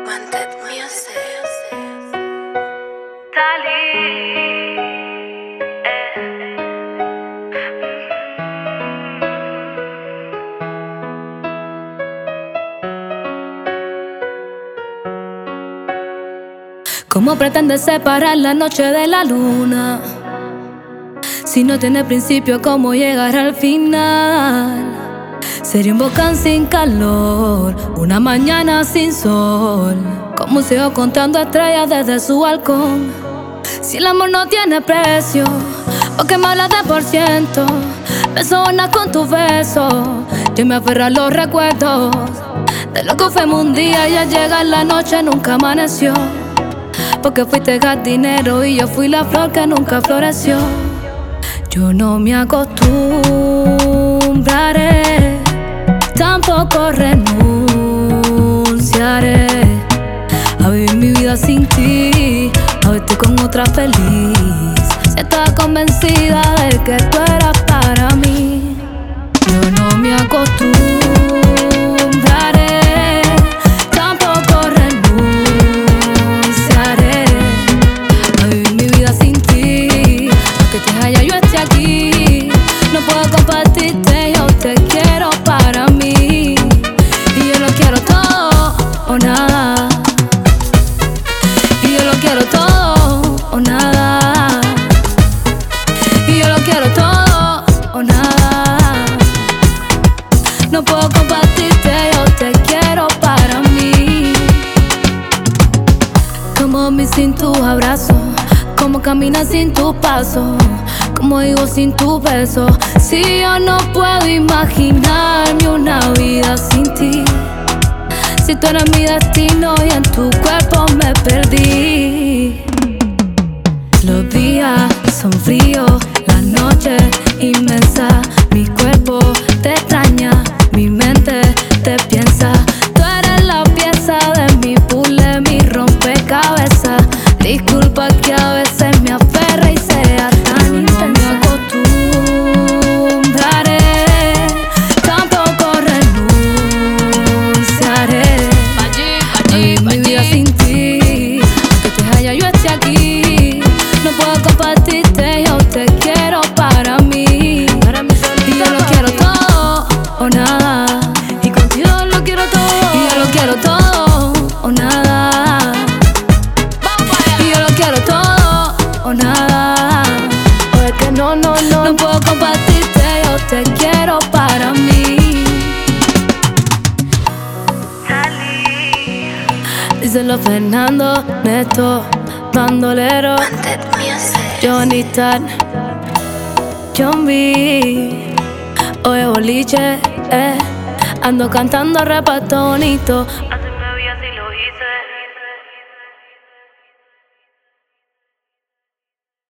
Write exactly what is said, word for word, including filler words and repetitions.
Wanted Music. Dali, eh. ¿Cómo pretendes separar la noche de la luna? Si no tiene principio, ¿cómo llegar al final? Sería un volcán sin calor, una mañana sin sol, como sigo contando estrellas desde su balcón. Si el amor no tiene precio, ¿por qué me hablas de por ciento? Me sonas con tus besos, yo me aferro a los recuerdos de lo que fuimos un día y al llegar la noche nunca amaneció. Porque fuiste jardinero y yo fui la flor que nunca floreció. Yo no me acostumbraré, tampoco renunciaré a vivir mi vida sin ti, a verte con otra feliz. Si estaba convencida de que tú eras para mí. Yo no me acostumbraré, tampoco renunciaré a vivir mi vida sin ti. Aunque te haya yo esté aquí, no puedo compartirte, yo te quiero para mí. Y yo lo quiero todo o nada. Y yo lo quiero todo o nada. Y yo lo quiero todo o nada. No puedo compartirte, yo te quiero para mí. Como mi sin tus abrazos, como caminas sin tus pasos, como vivo sin tu beso. Si yo no puedo imaginarme una vida sin ti, si tú eres mi destino y en tu cuerpo me perdí. Los días son fríos, la noche inmensa, mi cuerpo te extraña, mi mente te piensa. Tú eres la pieza de mi puzzle, mi rompecabezas. Disculpa que a veces me aferre y sea tan intensa. No me acostumbraré, tampoco renunciaré a vivir mi vida sin ti. Aunque te haya yo esté aquí, no puedo compartirte, yo te quiero para mí. Y yo lo quiero todo o nada. Y contigo lo quiero todo. Y yo lo quiero todo o nada. Y yo lo quiero todo o nada. O es que no, no, no, no puedo compartirte, yo te quiero para mí. Dali. Díselo Fernando, Neto, bandolero, Wanted Music. Johnny Star, John B. Oye boliche, eh. Ando cantando reparto bonito. Hace nueve días y lo hice.